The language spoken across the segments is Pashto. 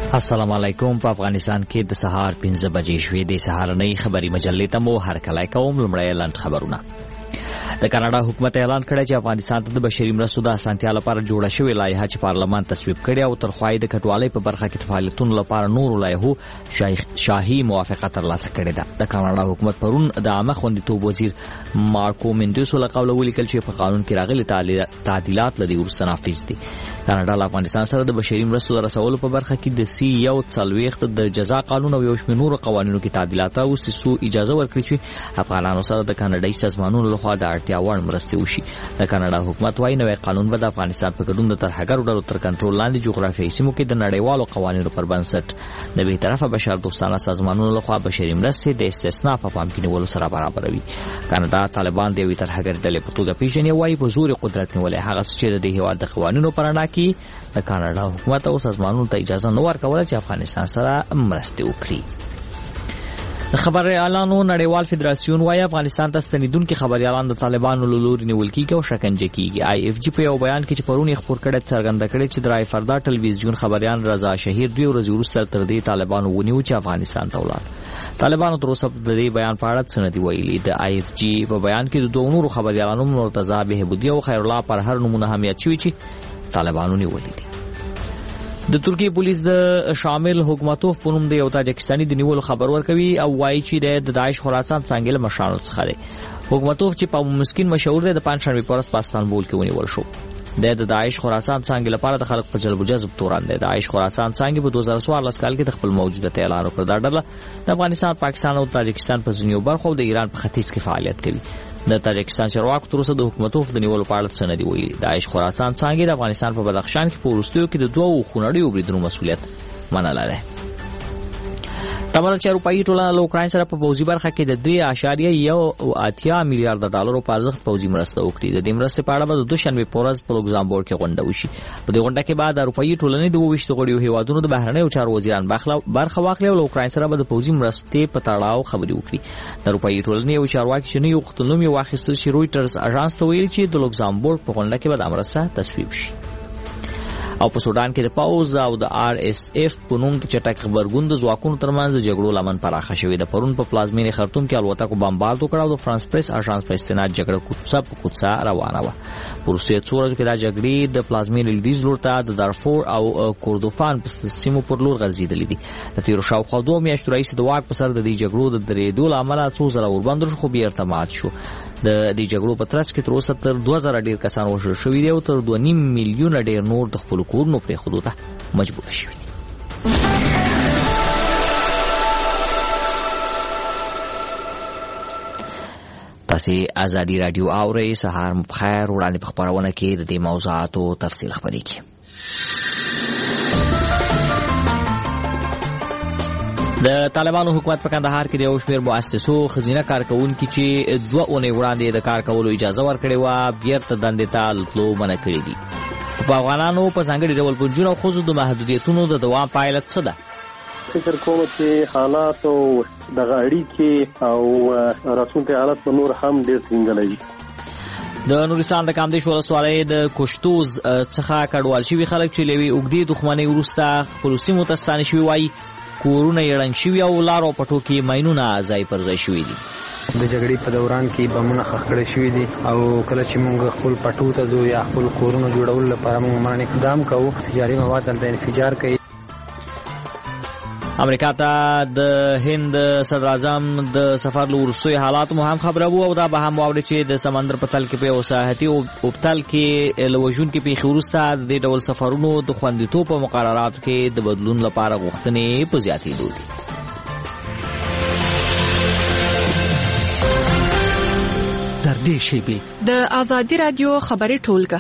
السلام علیکم. په افغانستان کې د سهار 15 بجې شوې د سهارنۍ خبري مجلې ته مو هرکلی کوم. لومړی لاند خبرونه. د کاناډا حکومت اعلان کړی چې افغانستان ته د بشري مرستو د اسانتیا لپاره جوړه شوې لایحه چې پارلمان تصویب کړي او تر خوای د کټوالۍ په برخه کې فعالیتونو لپاره نور لایحو شاهي موافقه ترلاسه کړې ده. د کاناډا حکومت پرون د عامه خوندیتوب وزیر مارکو مندوسو له قوله ولیکل چې په قانون کې راغلي تعدیلات لدی ورسته نافذ دي. کاناډا له افغانستان سره د بشري مرستو د رسولو په برخه کې د C140 د جزا قانون او یو شمېر نور قوانینو کې تعدیلات او سیسو اجازه ورکړي چې افغانانو سره د کاناډایي سازمانونو لخوا د اړتیا وړ مرستې وشي. د کاناډا حکومت وايي نوی قانون به د افغانستان په ګډون د ترهګرو ډلو تر کنټرول لاندې جغرافیایي سیمو کې د نړیوالو قوانینو پر بنسټ د بې طرفه بشردوستانه سازمانونو لخوا بشري مرستې د استثنا په پام کې نیولو سره برابروي. کاناډا طالبان د یوې ترهګرې ډلې په توګه پیژني او وايي په زور قدرت نیولې هغه چې د هیواد د قوانینو پر اړه کې د کاناډا حکومت او سازمانونو ته اجازه نه ورکوله چې افغانستان سره مرستې وکړي. خبريالانو نړیوال فدراسیون وايي افغانستان ته ستنیدونکو خبريالان د طالبانو له لوري نیول کیږي او شکنجه کیږي. IFG په یو بیان کې چې پرونی خبر کړی څرګنده کړی چې درای فردا ټلویزیون خبريال رضا شهیر 2 ورځې وروسته تر دې طالبانو ونیو چې افغانستان ته ولاړ. طالبانو تر اوسه د دې بیان په اړه څه نه دی ویلي. د IFG په بیان کې د دوه نورو خبريالانو مرتضی بهبودی او خیر الله پر هر نمونه هم یاد شوی چې طالبانو نیولې دي. د ترکیه پولیس د شامل حکومتوف په نوم د یو تاجکستاني د نیولو خبر ورکوي او وایي چې د داعش خراسان څنګه له مشرانو څخه دی. حکومتوف چې په مسکین مشهور دی د پنځشنبه پرځ په استانبول کې ونیول شو. د داعش خراسان څنګه لپاره د خلک په جلب جذب توران دی. داعش خراسان څنګه په 2014 کال کې د خپل موجودیت اعلان وکړ. دا ډله د افغانستان، پاکستان او تاجکستان په ځینو برخو او د ایران په ختیځ کې فعالیت کوي. د تاجکستان چارواکو تر اوسه د حکومتوف د نیولو په اړه څه نه دی ویلي. داعش خراسان څنګه د افغانستان په بدخشان کې په وروستیو کې د دوه خونړیو بریدونو مسؤلیت منل دی. تمام چې اروپایي ټولنه له اوکراین سره په پوځي برخه کې د 3.1 میلیارډ ډالرو په ارزښت پوځي مرسته وکړي. د دې مرستې په اړه به د دوشنبه په ورځ په لوکزامبورګ کې غونډه وشي. په دې غونډه کې بعد اروپایي ټولنې د 22 غړیو هیوادونو د بهرنیو چارو وزیران برخه واخلي او له اوکراین سره به د پوځي مرستې په تړاو خبرې وکړي. د اروپایي ټولنې یو چارواکي چې یو خپلنوم یې واخیستل چې رويټرز اژانس ته ویلي چې د لوکزامبورګ په غونډه کې به د مرسته تصویب شي. او په سودان کې د پاوز او د RSF په نوم د چټک خبرګون د ځواکونو ترمنځ جګړو لمن پراخه شوې ده. پرون په پلازمینې خرطوم کې الوتکو بمبارد وکړ او د فرانس پریس اژانس په استناد جګړه کوڅه روانه و. پروسه څورو کې د جګړې د پلازمینې لیدیز لورته د دارفور او کوردوفان په سیمو پر لور غځیدلې دي. د تیر شاوخوا 2 میاشتو رئیس د واک په سر د دې جګړو د درېدو لامل څو زره اوربند خو به ارتماد شو. د دې جګړو په ترڅ کې تر اوسه تر 2000 ډیر کسان وژل شوي دي او تر 2.5 میلیون ډیر نور د خپل کورونو پرې خودو ته مجبور شوي دي. تاسو ازادي رادیو اورئ. سهار مو بخیر. وړاندې په خبرونه کې د دې موضوعاتو تفصیل خبرې کوي. د طالبانو حکومت په کندهار کې د یو شمېر مؤسسو خزینه کارکونکو چې 2 اونۍ وړاندې د کار کولو اجازه ورکړې و بیرته دندې ته تلو منع کړي دي. په افغانانو په ځانګړي ډول په جون او خوځو د محدودیتونو د دوام پایله څه ده؟ فکر کوم چې حالات او د اړیکې او راتلونکي حالات په نور هم ډېر څنګه د نورستان د کامدیش ولسوالۍ د کوشتوز څخه کډوال شوي خلک چې لوي اوګدي دښمنۍ وروسته خپل سیمو ته ستانه شوي وایي کورونه یې ړنګ شوي او لارو پټو کې ماینونه ځای پر ځای شوي دي. د جګړې په دوران کې بمونه ښخ کړي شوي دي او کله چې موږ خپل پټو ته ځو یا خپل کورونه جوړول لپاره موږ باندې اقدام کوو تجاري مواد دلته انفجار کوي. امریکا ته د هند صدر اعظم د سفر لورسوي حالات مو هم خبره وو او دا به هم واوري چې د سمندر په تل کې په وساحتي او اوبتل کې لوجون کې په خورسته د ډول سفرونو د خوندیتوب په مقرراتو کې د بدلون لپاره غوښتنې په زیاتېدو دي. در دې شیبې د ازادي رادیو خبري ټولګه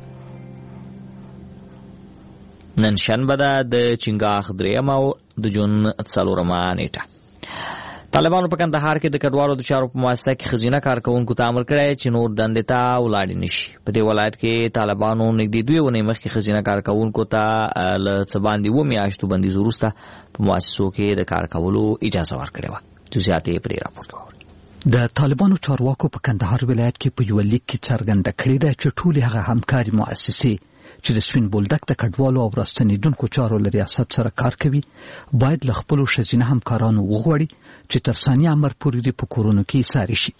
نن شنبه ده د چنګاخ 3 او د جون 4 نیټه. طالبانو په کندهار کې د کډوالو د چارو په مؤسسه کې خزینه کارکونکو ته امر کړی چې نور دندې ته ولاړ نشي. په دې ولایت کې طالبانو نږدې 2 ونې مخکې خزینه کارکونکو ته له څه باندې و میاشتو بندیز وروسته په مؤسسو کې د کار کولو اجازه ورکړې وه. جزئیات یې پرې راپور کوي. د طالبانو چارواکو په کندهار ولایت کې په یو لیک کې څرګنده کړې ده چې ټول هغه همکاري مؤسسې چې د سپین بولدک د کډوالو او راستنیدونکو چارو له ریاست سره کار کوي باید له خپلو ښځینه همکارانو وغواړي چې تر ثاني امر پورې په کورونو کې ایساري شي.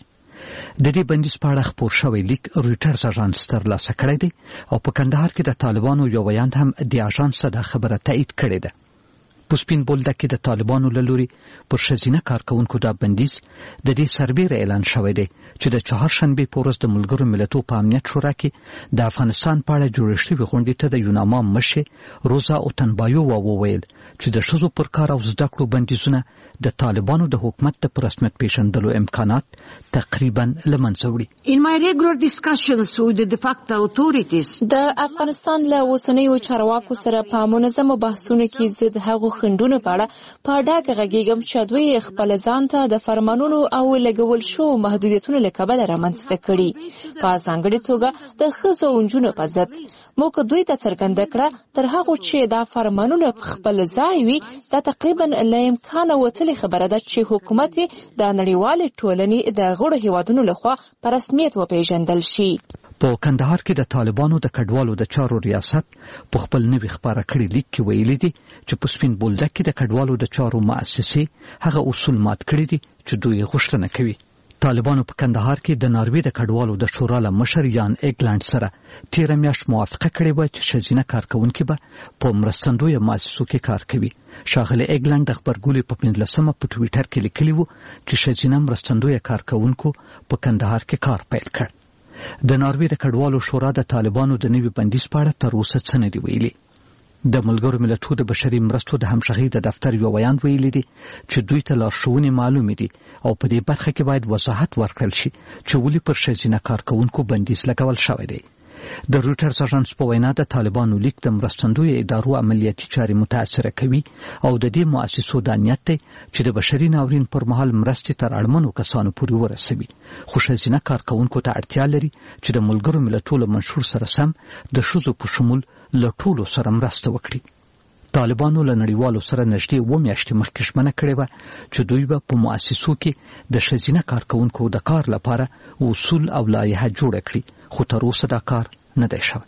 د دې بندیز په اړه خپور شوی لیک رویټرز اژانس ترلاسه کړی دی او په کندهار کې د طالبانو یو ویاند هم د اژانس دا خبره تایید کړې ده. په سپین بولدک کې د طالبانو له لوري پر ښځینه کارکوونکو دا بندیز د دې سربېره اعلان شوی دی چې د چهارشنبې په ورځ د ملګرو ملتونو په امنیت شورا کې د افغانستان په اړه جوړې شوې غونډې ته د یوناما مشر روزا اوتنبایووا وویل چې د ښځو پر کار او زده کړو بندیزونه د طالبانو د حکومت د رسمیت پیژندلو امکانات تقریبا له منځه وړي. In my regular discussions with the de facto authorities د افغانستان له اوسنیو چارواکو سره په منظمو بحثونو کې زه د هغو خنډونو په اړه په ډاګه غږیږم چې دوی خپل ځان ته د فرمانونو او لګول شو محدودیتونو له کبله رامنځته کړي. په ځانګړې توګه د ښځو او نجونو په ضد موږ دوی ته څرګنده کړه تر هغو چې دا فرمانونه په خپل ځای وي دا تقریبا له امکانه وتلې خبره ده چې حکومت د نړیوالې ټولنې د غړو هیوادونو لخوا په رسمیت وپیژندل شي. په کندهار کې د طالبانو د کډوالو د چارو ریاست په خپل نوي خبره کړی لیک کې ویلي دي چې په سپین بولدک کې د کډوالو د چارو مؤسسې هغه اصول مات کړی دي چې دوی غوښتنه کوي. طالبانو په کندهار کې د ناروې د کډوالو د شورا له مشر یان ایګلند سره 13 میاشت موافقه کړې و چې ښځینه کارکوونکي به په مرستندویه مؤسسو کې کار کوي. ښاغلی ایګلند د خبرګولۍ په 15 په ټویټر کې لیکلی و چې ښځینه مرستندویه کارکوونکو په کندهار کې کار پیل کړ. د ناروې د کډوالو شورا د طالبانو د نوي بندیز په اړه تر اوسه څه نه دي ویلي. د ملګرو ملتونو د بشري مرستو د همغږۍ د دفتر یو ویاند ویلي دي چې دوی ته لارښوونې معلومې دي او په دې برخه کې باید وضاحت ورکړل شي چې ولې پر ښځینه کارکوونکو بندیز لګول شوی دی. د رویټرز اژانس په وینا د طالبانو لیک د مرستندویه ادارو عملیاتي چارې متاثره کوي او د دې مؤسسو د نیت دی چې د بشري ناورین پر مهال مرستې تر اړمنو کسانو پورې ورسوي. خو ښځینه کارکوونکو ته اړتیا لري چې د ملګرو ملتونو منشور سره سم د ښځو په شمول له ټولو سره مرسته وکړي. طالبانو له نړیوالو سره نږدې 2 میاشتې مخکې ژمنه کړې وه چې دوی به په مؤسسو کې د ښځینه کارکوونکو د کار لپاره اصول او لایحه جوړه کړي، خو تر اوسه دا کار نه دی شوی.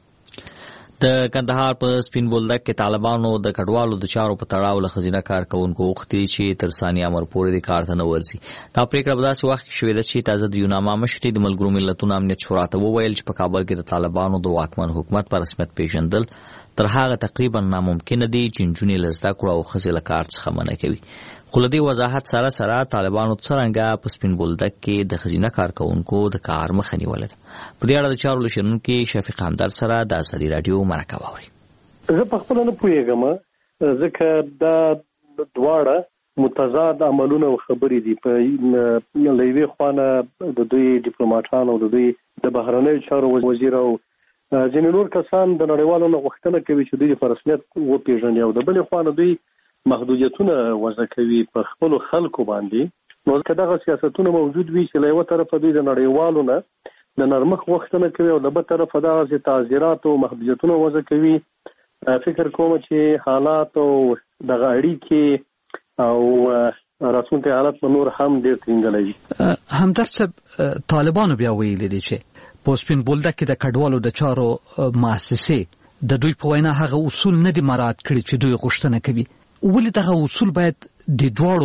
د کندهار په سپین بولدک کې طالبانو د کډوالو د چارو په تړاو له ښځینه کارکوونکو غوښتي چې تر ثاني امر پورې د کار ته نه ورځي. دا پریکړه په داسې وخت کې شوې ده چې تازه د یوناما مشر د ملګرو ملتونو امنیت شورا ته وویل چې په کابل کې د طالبانو د واکمن حکومت په رسمیت پیژندل تر هغه تقریبا ناممکن دي چې نجونې له زده کړو او ښځې له کار څخه منع کوي. خو له دې وضاحت سره طالبانو څرنګه په سپین بولدک کې د ښځینه کارکوونکو د کار مخه نیولې ده. په دې اړه د چارو له شنونکي شفیق همدرد سره د ازادي راډیو مرکه واوري. زه په خپل نه پوهیږم ځکه دا دواړه متضاد عملونه او خبرې دي. په لوی خوانه د دوی ډیپلوماټانو د دوی د بهرنیو چارو وزیر او ځینې نور کسان د نړیوالو نه غوښتنه کوي چې دوی په رسمیت وپیژني او د بلې خوانه دوی محدودیتونه وضع کوي په خپل خلکو باندې. نو که دغه سیاستونه موجود وي چې له یو طرفه دوی د نړیوالو نه د نرمښت غوښتنه کوي او د بل طرفه دغه تعزیرات او محدودیتونه وضع کوي، فکر کوم چې حالات او دغه اړیکې او راتلونکي حالات په نور هم ډېر تنګلی وي. همدرد صاحب، طالبانو بیا ویلي دي چې په سپین بولدک کې د کډوالو د چارو مؤسسې د دوی په وینا هغه اصول نه دي مراعات کړي چې دوی غوښتنه کوي. ولې دغه اصول باید د دواړو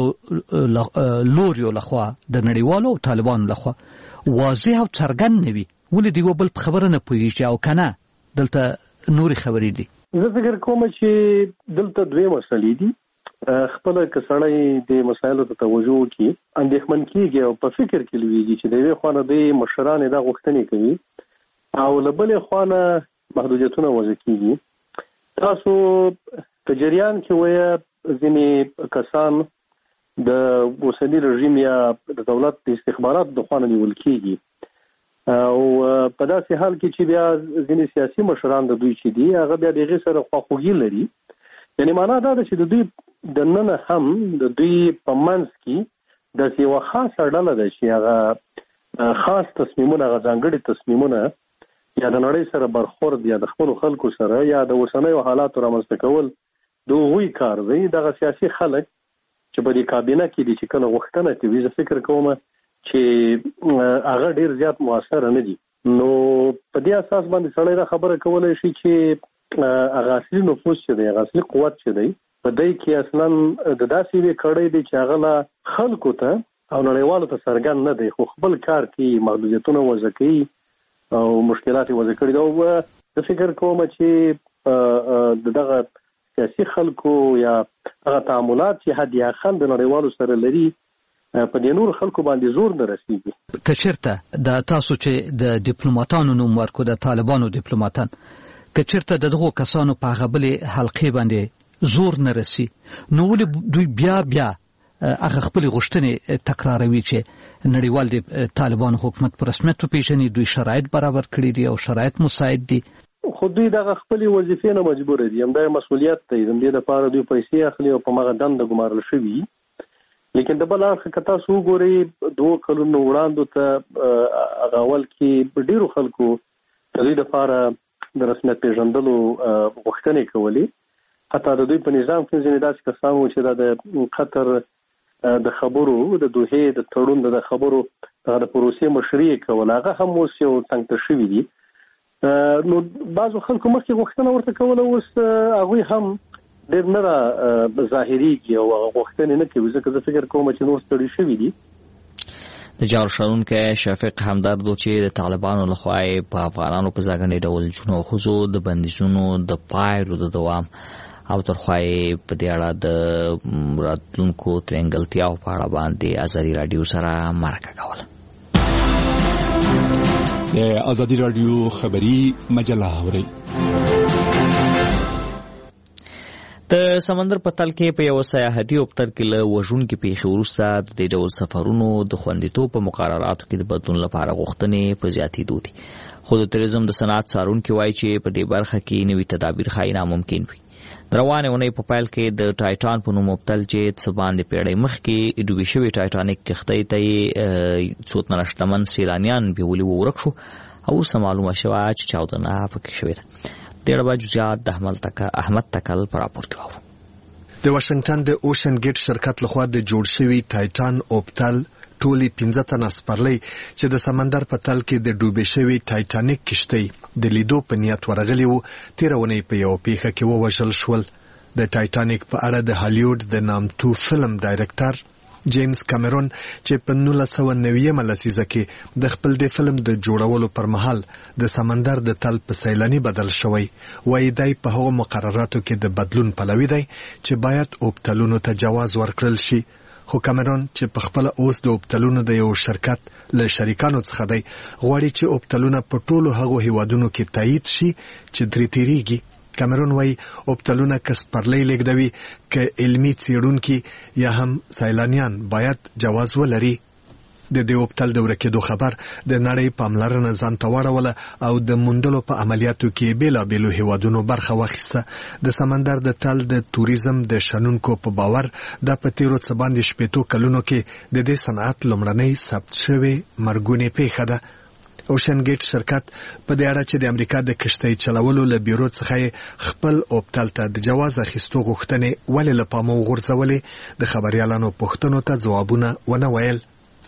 لوریو لخوا د نړیوالو او طالبانو لخوا واضح او څرګند نه وي؟ ولې دی بل په خبره نه پوهیږي او کنه دلته نوري خبرې دي؟ زه فکر کوم چې دلته دوه مسلې دي. خپل کسړی د مسایلو ته توجه کوي، اندېښمن کیږي او په فکر کې لویږي چې د یوې خوانه د مشران دا غوښتنې کوي او له بلې خوانه محدودیتونه وضع کیږي. تاسو په جریان کې وایي ځینې کسان د اوسني رژیم یا د دولت د استخبارات د خوانه نیول کیږي او په داسې حال کې چې بیا ځینې سیاسي مشران د دوی چې دي هغه بیا دغه سره خواخوږي لري. یعنی معنا دا ده چې د دوی د نن هم د دوی په منځ کې د یو خاصه ډله ده چې هغه خاص تصمیمونه، هغه ځانګړي تصمیمونه یا د نړۍ سره برخورد یا د خپل خلکو سره یا د اوسنیو حالاتو رامنځته کول د هغوی کار دی. دغه سیاسي خلک چې په دې کابینه کې دي چې کله غوښتنه کوي، زه فکر کوم چې هغه ډیر زیات موثر نه دي. نو په دې اساس باندې سړی دا خبره کولای شي چې هغه اصلي نفوذ چې دی، هغه اصلي قوت چې دی، په دې کې اصلا د داسې وی کړی دی چې هغه لا خلکو ته او نړیوالو ته څرګند نه دی، خو خپل کار کې محدودیتونه وضع کوي او مشکلات وضع کړي دي. او زه فکر کوم چې دغه سیاسي خلکو یا هغه تعاملات چې حد یا خند نړیوالو سره لري په دې نور خلکو باندې زور نه رسیږي. کچرته د تاسو چې د ډیپلوماټانو نوم ورکو، د طالبانو ډیپلوماټان، کچرته دغه کسانو په غبلې حلقې باندې زور نه رسی، نو ولې دوی بیا هغه خپل غوښتنې تکراروي چې نړیوال د طالبانو حکومت پر رسمیت وپیژني، دوی شرایط برابر کړي دي او شرایط مساعد دي، خو دوی دغه خپل وظیفې نه مجبور دي، همدا مسؤلیت دی، د دې لپاره دوی پیسې اخلي او په مغه دنده ګمارل شوی. لیکن د بل اړخ کته سو ګوري 2 کلونو وړاندې ته اغاول کې ډیرو خلکو د دې لپاره د رسمیت پیژندلو غوښتنې کولې، حتی د دوی په نظام کې ځینې داسې کسان چې د قطر د خبرو د دوه د تړون د خبرو د پروسې مشري کول، هغه هم اوس یو څنګه شوی دي. نو بعضو خلکو مخکې غوښتنه ورته کوله، اوس هغه هم ډېر نه ظاهريږي او غوښتنه نه کوي، ځکه زه فکر کوم چې نور ستړي شوي دي. د جار شارونکو شفیق همدرد چې د طالبانو لخوا په افغانانو په ځانګړي ډول جنو خوځو د بندیزونو د پایلو د دوام او ترخوای په دې اړه د راتلونکو ترنګلتیاو په اړه باندې ازادي رادیو سره مرکه کوله. ازادي رادیو خبری مجله اوري. د سمندر په تل کې په یو سیاحتي اوپتر کې له وژونکو پیښو وروسته د دې ډول سفرونو د خوندیتوب په مقرراتو کې د بدلون لپاره غوښتنې په زیاتېدو دي، خو د توریزم د صنعت څارونکي وایي چې په دې برخه کې نوي تدابیر ښایي ناممکن وي. د روانې اونۍ په پیل کې د ټایټان په نوم اوبتل چې څه باندې پیړۍ مخکې ډوبې شوې ټایټانیک کښتۍ ته یې څو شتمن سیلانیان بیولي ورک شو او وروسته معلومه شوه چې چاودنه پکې شوې ده. د اړه جزئیات د احمد تکل په راپور کې واورو. د واشنگټن د اوشن ګیټ شرکت لخوا د جوړ شوی ټایټان اوبتل ټولي 15 تنه سپرلۍ چې د سمندر په تل کې د ډوبې شوی ټایټانیک کشتۍ د لیدو په نیت ورغلي وو، تیرونی په یو پیښه کې ووژل شول. د ټایټانیک په اړه د هالیوډ د نامتو فلم ډایرکټر جیمز کامرون چې په 1990 لسیزه کې د خپل د فلم د جوړولو پر مهال د سمندر د تل په سیلانی بدل شوی، وایي دای په هغو مقرراتو کې د بدلون پلوي دی چې باید اوبتلونو ته جواز ورکړل شي. خو کامرون چې په خپل اوس د اوبتلونو د یو شرکت له شریکانو څخه دی، غواړي چې اوبتلونه په ټولو هغو هیوادونو کې تایید شي چې درې تیریږي. کامرون وایي اوبتلونه که سپرلۍ لیږدوي که علمي څېړونکي یا هم سیلانیان باید جواز ولري. د دې اوبتل د ورکېدو خبر د نړۍ پاملرنه ځان ته واړوله او د موندلو په عملیاتو کې بیلابیلو هیوادونو برخه واخیسته. د سمندر د تل د توریزم د شنونکو په باور د په تیرو څه باندې 80 کلونو کې د دې صنعت لومړنۍ ثبت شوې مرګونې پیښه ده. اوشن ګیټ شرکت په دې اړه چې د امریکا د کشتۍ چلولو له بیرو څخه خپل اوبتل ته د جواز اخیستو غوښتنې ولې له پامه وغورځولې د خبريالانو پوښتنو ته ځوابونه ونه ویل.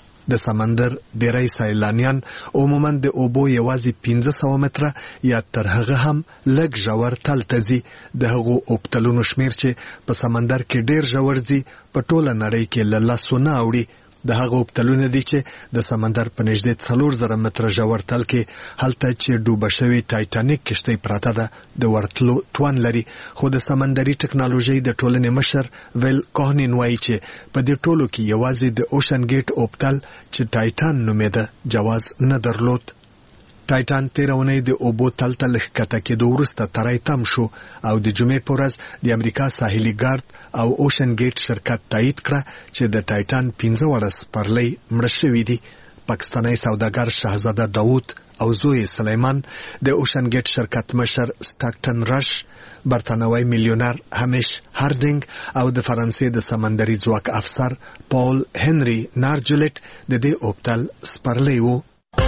د سمندر ډیری سیلانیان عموما د اوبو یوازې 1500 متره یا تر هغه هم لږ ژور تل ته ځي. د هغو اوبتلونو شمیر چې په سمندر کې ډیر ژور ځي په ټوله نړۍ کې له لاسو نه اوړي. د هغه اوبتلونه دي چې د سمندر په نږدې 4000 متره ژور تل کې هلته چې ډوبه شوی ټایټانیک کشتۍ پراته ده د ورتلو توان لري. خو د سمندري ټکنالوژي د ټولنې مشر ویل کوهنین وایي چې په دې ټولو کې یوازې د اوشن ګیټ اوبتل چې ټایټان نومېده جواز نه درلود. ټایټان تیرونی د اوبو تل ته لښکته کېدو وروسته تری تم شو او د جمعې په ورځ د امریکا ساحلي ګارد او اوشن ګیټ شرکت تایید کړه چې د ټایټان 15 وړه سپرلۍ مړه شوي دي. پاکستاني سوداګر شهزاده داوود او زوی سلیمان، د اوشن ګیټ شرکت مشر سټاکټن رش، برتانوي میلیونر همیش هاردینګ او د فرانسې د سمندري ځواک افسر پاول هنري نارجلټ د دې اوبتل سپرلۍ وو.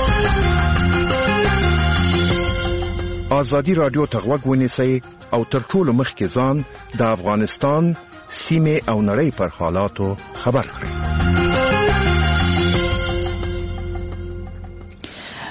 ازادي رادیو ته غوږ ونیسئ او تر ټولو مخکې ځان د افغانستان سیمې او نړۍ پر حالاتو خبر کړئ.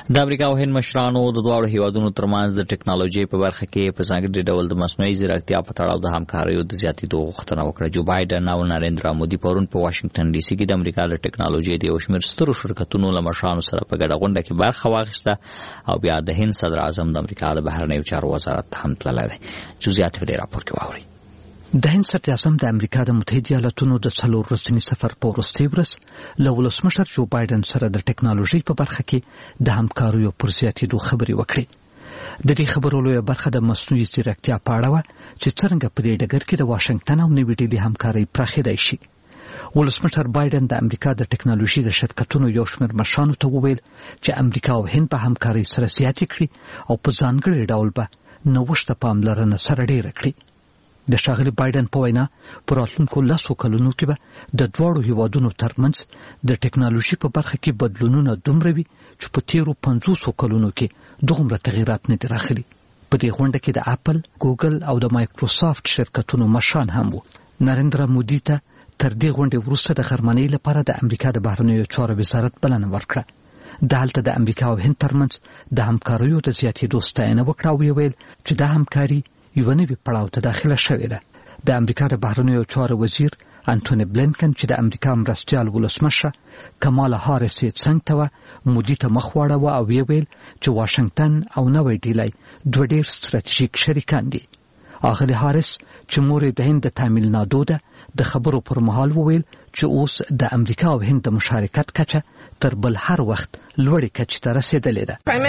د امریکا او هند مشرانو د دواړو هیوادونو ترمنځ د ټکنالوژي په برخه کې په ځانګړي ډول د مصنوعي ځیرکتیا په تړاو د همکاریو د زیاتېدو غوښتنه وکړه. جو بایدن او نریندرا مودي پرون په واشنگټن ډي سي کې د امریکا د ټکنالوژي د یو شمېر سترو شرکتونو له مشرانو سره په ګډه غونډه کې برخه واخیسته او بیا د هند صدر اعظم د امریکا د بهرنیو چارو وزارت هم تللی دی. جزئیات په دې راپور کې واورئ. د هند صدر اعظم د امریکا د متحده ایالاتونو د 4 ورځني سفر په وروستۍ ورځ له ولسمشر جو بایدن سره د ټکنالوژي په برخه کې د همکاریو پر زیاتېدو خبرې وکړې. د دې خبرو لویه برخه د مصنوعي ځیرکتیا په اړه وه چې څرنګه په دې ډګر کې د واشنگټن او نوې ډیلي همکاري پراخېدای شي. ولسمشر بایدن د امریکا د ټکنالوژي د شرکتونو یو شمېر مشرانو ته وویل چې امریکا او هند په همکارۍ سره زیاتې کړي او په ځانګړي ډول به نوښت ته پاملرنه سره ډېره کړي. د ښاغلي بایدن په وینا په راتلونکو 10 کلونو کې به د دواړو هیوادونو ترمنځ د ټکنالوژي په برخه کې بدلونونه دومره وي چې په تیرو 50 کلونو کې دومره تغیرات نه دي راغلي. په دې غونډه کې د اپل، ګوګل او د مایکروسافت شرکتونو مشران هم وو. نریندرا مودي ته تر دې غونډې وروسته د غرمنۍ لپاره د امریکا د بهرنیو چارو وزارت بلنه ورکړه. د هلته د امریکا او هند ترمنځ د همکاریو د زیاتېدو ستاینه وکړه او ویل چې دا همکاري یو نوی پړاو ته داخله شوې ده. د امریکا د بهرنیو چارو وزیر انټونی بلینکن چې د امریکا مرستیال ولسمشره کمالا هاریس یې څنګ ته وه، مودي ته مخ واړوه او ویل چې واشنگټن او نوې ډیلی دوه ډېر ستراتیژیک شریکان دي. اغلې هاریس چې مور یې د هند د تامل نادو ده د خبرو پر مهال وویل چې اوس د امریکا او هند د مشارکت کچه تر بل هر وخت لوړې کچې ته رسیدلې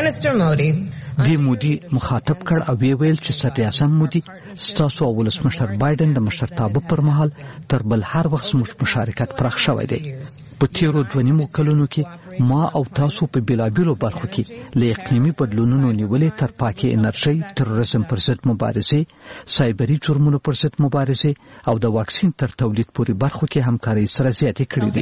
ده. دی مودي مخاطب کړ او ویل چې صدر اعظم مودي ستاسو او ولسمشر بایدن د مشرتابه پر مهال تر بل هر وخت زموږ مشارکت پراخ شوی دی. په تیرو 2.5 کلونو کې ما او تاسو په بیلابیلو برخو کې له اقلیمي بدلونونو نیولې تر پاکې انرژي، تروریزم پر ضد مبارزې، سایبري جرمونو پر ضد مبارزې او د واکسین تر تولید پورې برخو کې همکاري سره زیاتې کړې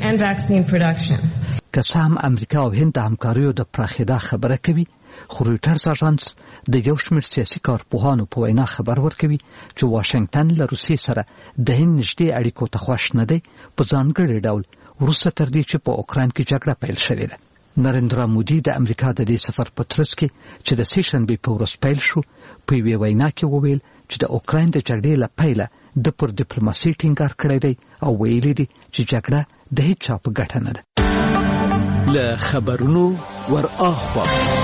دي. که څه هم امریکا او هند د همکاریو د پراخېدا خبره کوي، خو رویټرز اژانس د یو شمېر سیاسي کارپوهانو په وینا خبر ورکوي چې واشنگټن له روسیې سره د هند نږدې اړیکو ته خوښ نه دی، په ځانګړي ډول وروسته تر دې چې په اوکراین کې جګړه پیل شوې ده. نریندرا مودي د امریکا د دې سفر په ترڅ کې چې د سې شنبې په ورځ پیل شو په یوې وینا کې وویل چې د اوکراین د جګړې له پیله د پر ډیپلوماسي ټینګار کړی دی او ویلي دي چې جګړه د هیڅ چا په ګټه نه ده. له خبرونو ور اخوا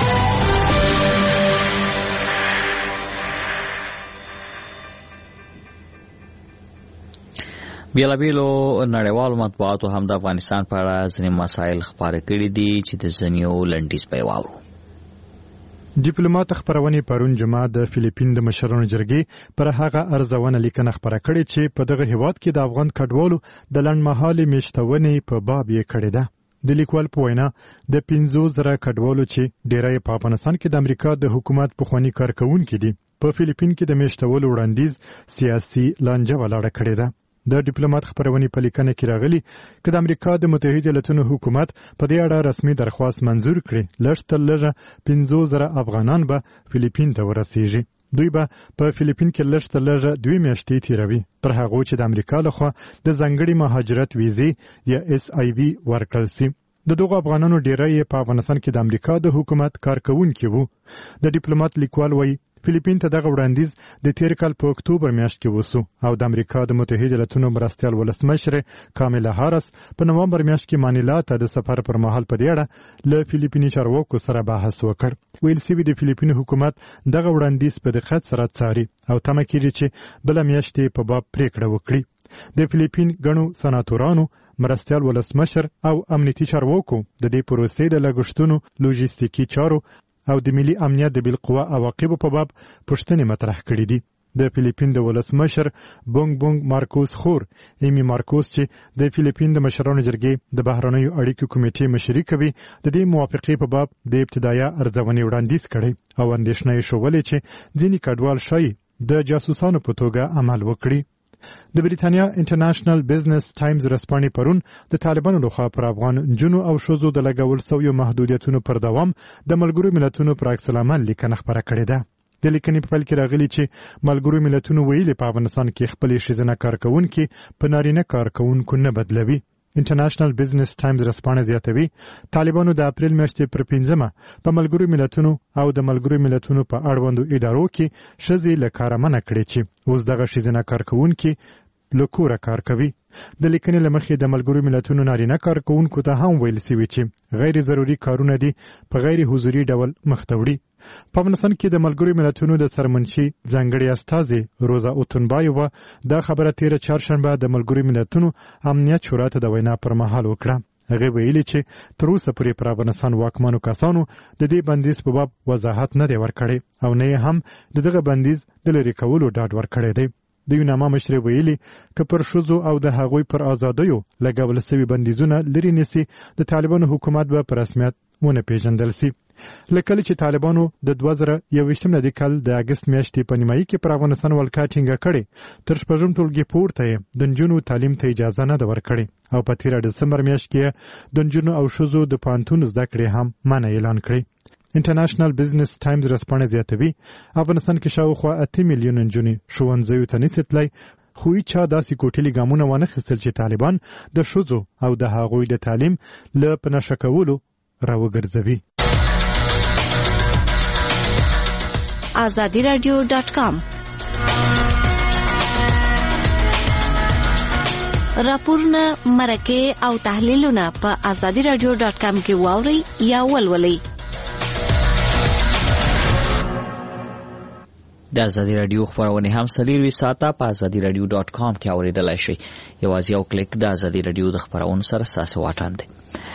بیلابیلو نړیوالو مطبوعاتو هم د افغانستان په اړه ځینې مسایل خپاره کړي دي چې د ځینو لنډیز په واورو. ډیپلوماټ خبرونه پرون جمعه د فلیپین د مشرانو جرګې پر هغه ارزونه لیکنه خبره کړې چې په دغه هیواد کې د افغان کډوالو د لنډمهالي میشتونې په باب یې کړې ده. د لیکوال په وینا د 15,000 کډوالو چې ډیری په افغانستان کې د امریکا د حکومت پخوانی کارکونکي دي، په فلیپین کې د میشتولو وړاندیز سیاسي لانجه ولاړه کړې ده. د ډیپلوماټ خبرونه په لیکنه کې راغلي چې د امریکا د متحده ایالاتونو حکومت په دې اړه رسمي درخواست منزور کړي. لږ تر لږه 15,000 افغانان به فلیپین ته ورسیږي. دوی به په فلیپین کې لږ تر لږه 2 میاشتې تیروي، تر هغه چې د امریکا لخوا د ځانګړي مهاجرت ویزې یا SIV ورکړل شي. د دغو افغانانو ډیری په افغانستان کې د امریکا د حکومت کارکونکي وو. د ډیپلوماټ لیکوال وایي فلیپین ته دغه وړاندیز د تیر کال په اکتوبر میاشت کې وسو او د امریکا د متحده ایالاتونو مرستیال ولسمشر کاملا هاریس په نومبر میاشت کې مانیلا ته د سفر پر مهال په دې اړه له فلیپیني چارواکو سره بحث وکړ. ویل سوي د فلیپین حکومت دغه وړاندیز په دقت سره څاري او تمه کیږي چې بل میاشت په باب پریکړه وکړي. د فلیپین غنو سناتورانو، مرستیال ولسمشر او امنیتي چارواکو د دې پروسې د لګښتونو، لوجستیکي چارو او د ملي امنیت د بالقوه عواقبو په باب پوښتنې مطرح کړې دي. د فلیپین د ولسمشر بونګ مارکوس خور ایمی مارکوس چې د فلیپین د مشرانو جرګې د بهرنیو اړیکو کمیټې مشري کوي، د دې موافقې په باب د ابتدایي ارزونې وړاندیز کړی او اندېښنه یې شولې چې ځینې کډوال شي د جاسوسانو په توګه عمل وکړي. د بریتانیا انټرنیشنل بزنس ټایمز رسپانې پرون د طالبانو لخوا پر افغان جنو او شوزو د لګول سویو محدودیتونو پر دوام د ملګرو ملتونو پر عکس العمل لیکنه خبره کړې ده. د لیکنې په پیل کې راغلي چې ملګرو ملتونو ویلي په افغانستان کې خپل ښځینه کارکونکي په نارینه کارکونکو نه بدلوي. انټرنیشنل بزنس ټایمز رسپانه زیاتوي طالبانو د اپریل میاشتې پر 15 په ملګرو ملتونو او د ملګرو ملتونو په اړوندو ادارو کې ښځې له کاره منع کړې چې اوس دغه ښځینه کارکوونکي له کوره کار کوي. د لیکنې له مخې د ملګرو ملتونو نارینه کارکوونکو ته هم ویل شوي چې غیر ضروري کارونه دي په غیر حضوري ډول مخته وړي. په افغانستان کې د ملګرو ملتونو د سرمنشي ځانګړي استازي روزا اوتنبایووا دا خبره تیره چهارشنبه د ملګرو ملتونو امنیت شورا ته د وینا پر مهال وکړه. هغه ویلي چې تر اوسه پورې پر افغانستان واکمنو کسانو د دې بندیز په باب وضاحت نه دی ورکړی او نه هم دغه بندیز د لرې کولو ډاډ ورکړی دی. د یوناما مشر ویلي که پر ښځو او د هغوی پر ازادیو لګول شوي بندیزونه لرې نسی د طالبانو حکومت به په رسمیت ونه پیژندل شي. لکه چې طالبانو د 2021 کال د اگست میاشتې په نیمایي کې پر افغانستان ولکه ټینګه کړې تر شپږم ټولګي پورته د نجونو تعلیم ته اجازه نه ده ورکړې او په 13 دسمبر میاشت کې د نجونو او ښځو د پوهنتون زده کړې هم منع اعلان کړې. انټرنیشنل بزنس ټایمز رسپانه زیاتوي افغانستان کې شاوخوا 8 میلیون نجونې ښوونځیو ته نشي تللی خو چا داسې کوټلي ګامونه ونه خستل چې طالبان د ښځو او د هغوی د تعلیم له پنهشه کولو راوګرځوي. azadiradio.com راپورونه مرکه او تحلیلونه په azadiradio.com کې واوري یا ولولئ. د ازادي رادیو خبرونه هم سلیروي ساته په azadiradio.com کې اوریدلای شئ. یوازې یو کلیک د ازادي رادیو د خبرونو سره ساسه واټن دی.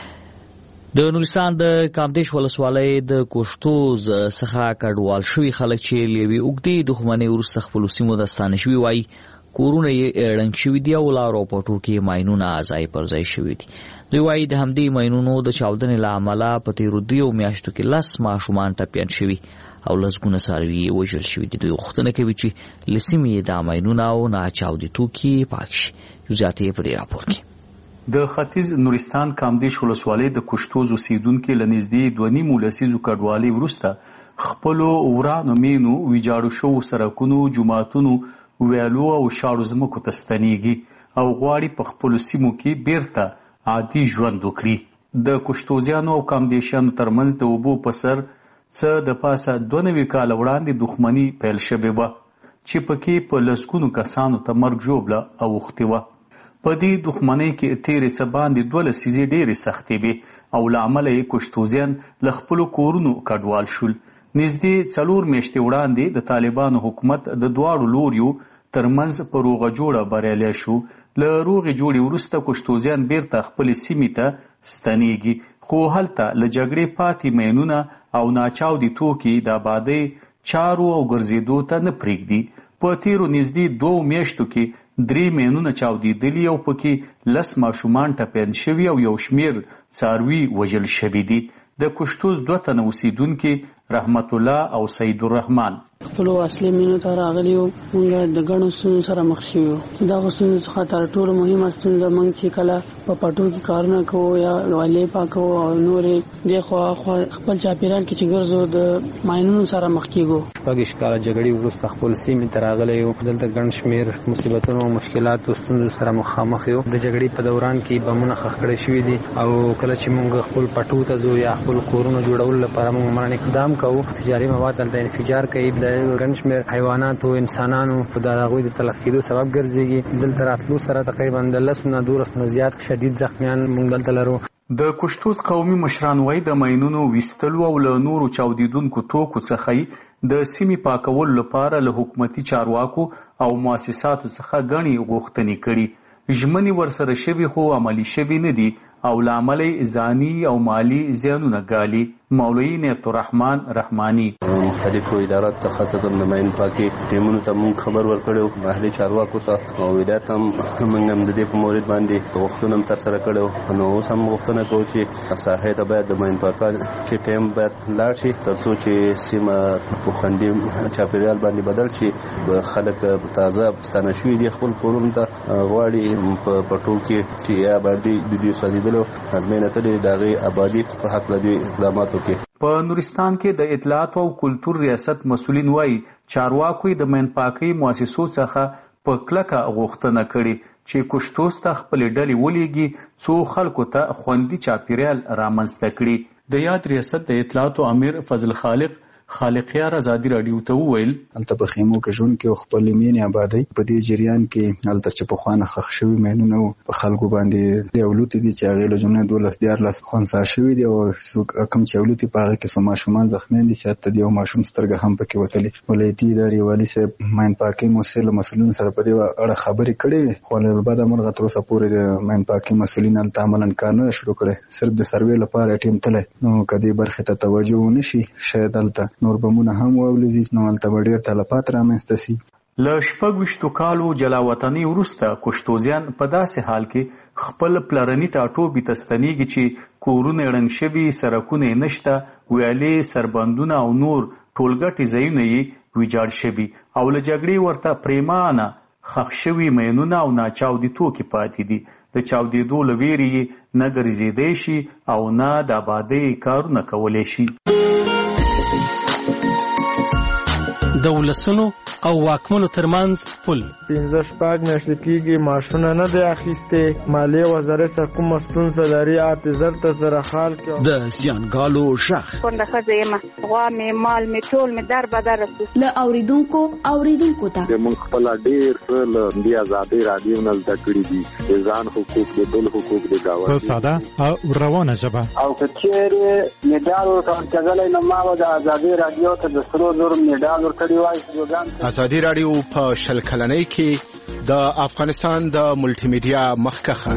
د نورستان د کامدیش ولسوالۍ د کوشتوز څخه کډوال شوي خلک چې لیوي اوګدي دښمنۍ وروسته خپل سیمو د ستانه شوي وای کورونه یې اړنګ شوي دي او لارو پټو کې ماینونه ځای پر ځای شوي دي. دوی وایي د همدې ماینونو د چاودنې له امله په تیرو 2 میاشتو کې 10 ماشومان ټپیان شوي او لسګونه څاروي وژل شوي دي. دوی غوښتنه کوي چې له سیمې د ماینونه او ناچاودي توکي پاک شي. جزئیات یې په دې راپور کې. د ختیځ نورستان کامدیش ولسوالۍ د کوشتوز اوسیدونکو له نږدې 2.5 لسیزو کډوالۍ وروسته خپلو ورانو مینو ویجاړو شوو سړکونو جوماتونو ویالو او شاړو ځمکو ته ستنېږي او غواړي په خپلو سیمو کې بیرته عادي ژوند وکړي. د کوشتوزیانو او کامدیشیانو ترمنځ د اوبو په سر څه د پاسه 92 کاله وړاندې دښمني پیل شوې وه چې پکې په لسګونو کسانو ته مرګ ژوبله اوښتې وه. په دې دښمنۍ کې تیرې څه باندې 2 لسیزې ډېرې سختې وې او له امله یې کوشتوزیان له خپلو کورونو کډوال شول. نږدې 4 میاشتې وړاندې د طالبانو حکومت د دواړو لوریو ترمنځ په روغه جوړه بریالی شو. له روغې جوړې وروسته کوشتوزیان بیرته خپلې سیمې ته ستنېږي خو هلته له جګړې پاتې ماینونه او ناچاودي توکي د آبادۍ چارو او ګرځېدو ته نه پرېږدي. په تیرو نږدې 2 میاشتو کې 3 ماینونه چاودېدلي او پکې 10 ماشومان ټپیان شوي او یو شمېر څاروي وژل شوي دي. د کوشتوز 2 تنه اوسیدونکي رحمت الله او سید الرحمن خپلو اصلي مینو ته راغلي وو. موږ د ګڼو ستونزو سره مخ شوي وو. دغه ستونزو څخه تر ټولو مهمه ستونزه موږ چې کله په پټو کې کارونه کوو یا والې پاکوو او نورې دېخوا خپل چاپېریال کې چې ګرځو د ماینونو سره مخ کېږو. 6 کاله جګړې وروسته خپل سیمې ته راغلی یو. دلته ګڼ شمېر مصیبتونو او مشکلاتو ستونزو سره مخامخ یو. د جګړې په دوران کې بمونه ښخ کړي شوي دي او کله چې موږ خپل پټو ته ځو یا خپل کورونو جوړولو لپاره موږ عملاً اقدام کوو تجاري مواد دلته انفجار کوي. د ګڼ شمېر حیوانات او انسانانو د هغوی د تلف کېدو سبب ګرځېږي. دلته راتلو سره تقریبا د 10 نه 12 نه زیات شدید زخمیان موږ دلته لرو. د کوشتوز قومي مشران وایي د ماینونو ویستلو او له نورو چاودېدونکو توکو څخه د سیمې پاکولو لپاره له حکومتي چارواکو او مؤسساتو څخه ګڼې غوښتنې کړي. ژمنې ورسره شوي خو عملي شوي نه دي او له امله ځاني او مالي زیانونه ګالي. مولوي نیت الرحمن رحماني مختلفو ادارات ته خاصه د ماین پاکي ټیمونو ته موږ خبر ورکړو محلي چارواکو ته او ولایت هم موږ هم د دې په مورید باندې غوښتنه تر سره کړو. نو اوس هم غوښتنه کوو چې ساحه ته باید د ماین پاکي چې ټیم باید لاړ شي ترڅو چې سیمه په خوندي چاپیریال باندې بدل شي. خلک تازه ستانه شوي دي خپل کورونو ته غواړي په پټو کې چې یا باندې د دې سازیدلو ازمنه ته د دغه آبادی په حق لدی اقدامات په نورستان کې د اطلاعات او کلتور ریاست مسؤلین وایي چارواکو د ماین پاکۍ مؤسسو څخه په کلکه غوښتنه کړې چې کوشتوس ته خپلې ډلې ولیږي څو خلکو ته خوندي چاپیریال رامنځته کړي. د یاد ریاست د اطلاعاتو امیر فضل خالقیار ازادي راډیو ته وویل هلته په خیمو کې ژوند کې خپل مینې آبادی په دې جریان کې هلته چې په خوانه خښ شوی مینونه په خلکو باندې اولوت دي چې هغه له جمله 12 خونسا شوی دی او کوم چې اولوت په هغه کې سو ماشومان زخمیان دي چې ته دی او ماشوم سترګه هم پکې وتلې ولایتي ادارې والی صاحب ماین پاکي مسؤل مسؤلین سره په دې اړه خبرې کړې خو له بعد مرغه تر اوسه پورې د ماین پاکي مسؤلین هلته عملاً کار نه شروع کړي صرف د سروې لپاره ټیم تله نو کدي برخه ته توجه ونشي شاید هلته نور بمونه هم ولزیز نو هلته به ډېر تلفات رامنځته سي. له 26 کالو جلا وطنۍ وروسته کوشتوزیان په داسې حال کې خپل پلرني ټاټوبي ته ستنېږي چې کورونه ړنګ شوي سرکونه یې نشته ویالې سربندونه او نور ټولګټې ځایونه یې ویجاړ شوي او له جګړې ورته پریمانه ښخ شوي مینونه او ناچاودي توکي پاتې دي. د چاودېدو له ویرې یې نه ګرځېدی شي او نه د آبادۍ کارونه کولی شي. د ولسونو او واکمنو ترمنځ پل 15 میاشتې کېږي معاشونه نه دی اخیستې مالیې وزارت سره کومه ستونزه لري اعتذار ته سره حال کې د زیانګالو غږ کونډه ښځه یم غوا مې مال مې ټول مې در بدر له اوریدونکو ته موږ خپل ډېر څه له دې ازادۍ راډیو نه زده کړي دي د ځان حقوق د بل حقوق د گاونډي په ساده او روانه ژبه او که چیرې میډال ورکړل نو ما د ازادۍ راډیو ته د سرو زرو میډال ورکړی وای. ازادي راډیو په شل کلنۍ کې د افغانستان د ملټي میډیا مخکخه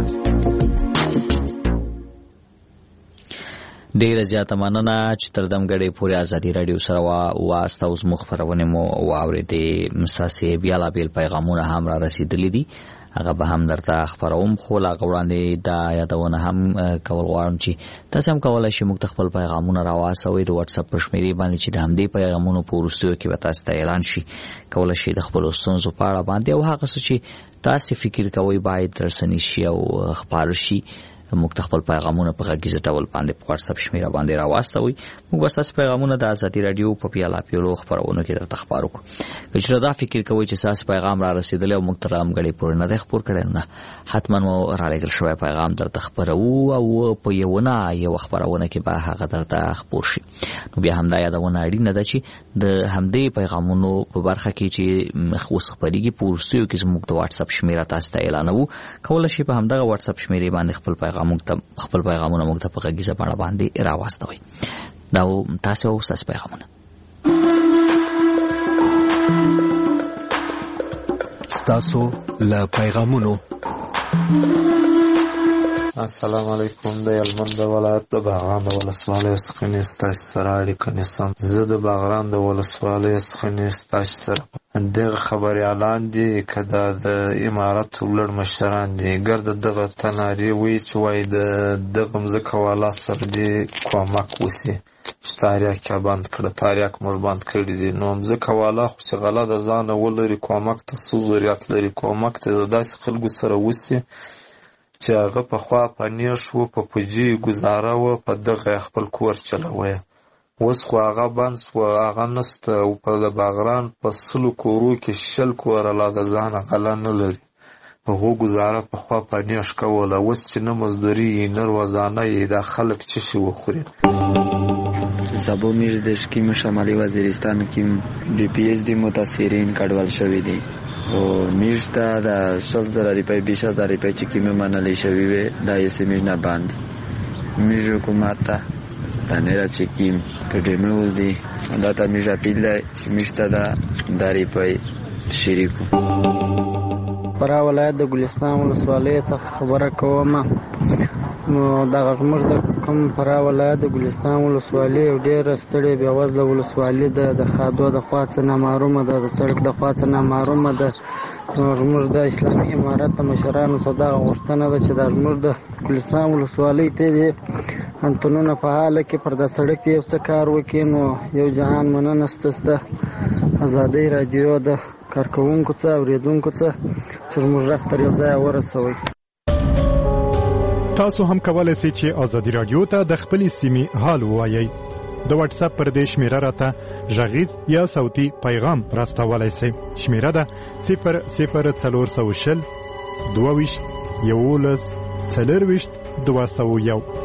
ډیره زیاته مننه چې تر دمګړې پورې ازادي راډیو سره واسطه اوس مخبرونه مو واورېدې مستاسي بیل پیغامونه هم را رسیدلې دي هغه به هم درته خبروم خو لا وړاندې دا یادونه هم کول غواړم چې تاسو هم کولای شئ موږ خپل پیغامونه راواسوي د واتس اپ پر شمیرې باندې چې د همدې پیغامونو په وروستیو کې به تاسو ته اعلان شي کولای شئ د خپل ستونزو په اړه باندې او هغه څه چې تاسو فکر کوئ باید درسنی شي او خبر شي موږ خپل پیغامونه په غږیز ډول باندې په واتس اپ شمیره باندې راوستوي موږ تاسو پیغامونه د ازادي راډیو په پیلو خبرونه کې درته خبرو کوو چې دا فکر کوئ چې تاسو پیغام را رسیدلی او موږ تر امګړې پورې نه خبر کړي نه حتما مو را لګل شوی پیغام درته خبرو او په یو خبرونه کې به هغه درته خبر شي نو بیا هم دا یادونه اړینه ده چې د همدې پیغامونو په برخه کې چې خو خبرېږي په ورسیو کې زموږ د واتس اپ شمیره تاسو ته اعلانوو کولای شئ په همدغه واتس اپ شمیره باندې خپل پیغامونه موږ ته په غږیزه بڼه باندې راوستوي دا تاسو اوس پیغامونه ستاسو له پیغامونو. السلام علیکم د هلمند ولایت د باغران د ولسوالۍ څخه مې ستاسو سره اړیکه نیسم. زه د باغران د ولسوالۍ څخه مې ستاسو سره دغه خبریالان دي که دا د امارت لوړ مشران دي ګرد دغه تناري وی چې وایي د دغه مځکه والا سره دې کومک وسي چې تاریخ کې بند کړه تاریخ موږ بند کړی دي نو مځکه والا خو چې غله د ځانه ولري کومک ته څه ضرورت لري کومک ته د داسې خلکو سره وسي چې هغه پخوا په نیش و په پوجي ګزاره و په دغه خپل کور چلوي اوس خو هغه بند سو هغه نسته او په د باغران په 100 کورو کې 60 کور لا د ځانه غله نه لري هغه ګزاره پخوا په نیش کوله اوس چې نه مزدوري نه روزانه یې د خلک چې شي وخوري. سبو میر د شکیم شمالي وزیرستان کې ډي پی ایچ D متاثرین کډوال شوی دي او میشته د 100,000 روپۍ 20,000 روپۍ چې کیمه منلې شوی وي دا یې سیمه نه باندې میج حکومت ته دا نه را چې کیم په ډیمول دي دا ته میج اپیل چې میشته دا روپۍ شریکو. فرا ولایت د ګلستان ولسوالۍ څخه خبره کوم نو دا غږ د کوم فرا ولایت د ګلستان ولسوالۍ ډېر ستړي بیا وزله ولسوالۍ د خادو د خواڅ نه محرومه ده د سړک د خواڅ نه محرومه ده زموږ د اسلامي امارت د مشرانو څخه دا غوښتنه ده چې د زموږ د ګلستان ولسوالۍ ته انتونونه په حاله کې پر د سړک یو څه کار وکړي نو یو جهان مننه ستاسو ازادي رادیو د کارکونکو څخه اوریدونکو څخه چې موږ راځو یو ځای ورسوي. تاسو هم کولای شئ چې ازادي رادیو ته د خپل سیمې حال ووایئ. د واتس اپ پر دې شمیره راته غږیز یا صوتي پیغام راستولای شئ. شمیره ده 00420 22 11 24 201